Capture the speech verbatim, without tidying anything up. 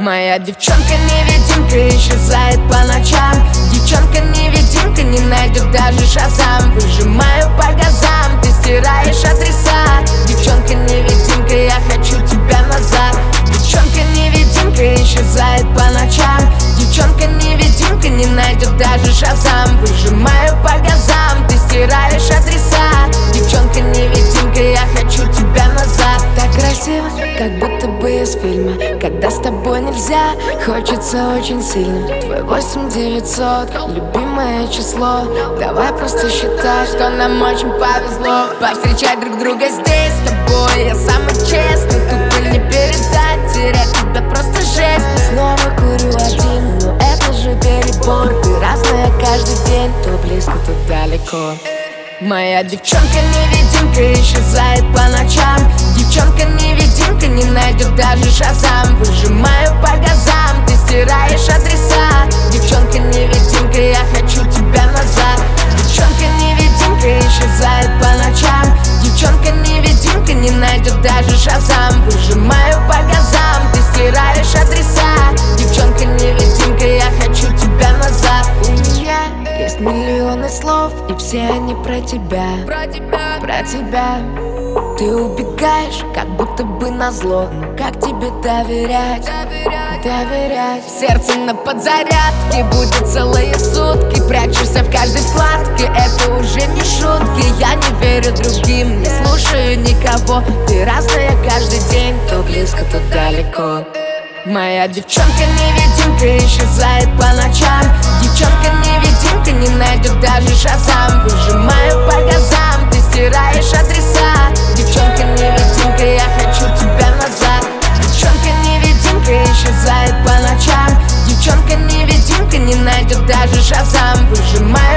Моя девчонка-невидимка исчезает по ночам. Девчонка-невидимка не найдет даже шазам. Выжимаю по газам, ты стираешь адреса. Девчонка-невидимка, я хочу тебя назад. Девчонка-невидимка исчезает по ночам. Девчонка-невидимка не найдет даже шазам. Выжимаю по газам, ты стираешь адреса. Девчонка-невидимка, я хочу тебя назад. Так красиво, как будто бы из фильма. Когда с тобой нельзя, хочется очень сильно. Твой восемь девятьсот, любимое число. Давай просто считай, что нам очень повезло повстречать друг друга здесь с тобой. Я самый честный, тупо не передать. Терять тебя просто жесть. Снова курю один, но это же перебор. Ты разная каждый день, то близко, то далеко. Моя девчонка-невидимка исчезает по ночам. Девчонка-невидимка не найдет даже шазам. Выжимаю по газам, ты стираешь адреса. Девчонка-невидимка, я хочу тебя назад. Девчонка-невидимка исчезает по ночам. Девчонка-невидимка не найдет даже шазам. Выжимаю по газам, ты стираешь адреса. Девчонка-невидимка, я хочу тебя назад. У меня есть миллионы слов, и все они про тебя, про тебя, про тебя. Ты убегаешь, как будто бы назло. Но как тебе доверять, доверять, доверять? Сердце на подзарядке будет целые сутки. Прячешься в каждой складке, это уже не шутки. Я не верю другим, не слушаю никого. Ты разная каждый день, то близко, то далеко. Моя девчонка-невидимка исчезает по ночам. Девчонка-невидимка не найдет даже шазам. Выжимаю по газам, ты стираешь адреса. Девчонка-невидимка, я хочу тебя назад. Девчонка-невидимка исчезает по ночам. Девчонка-невидимка не найдет даже шазам. Выжимаю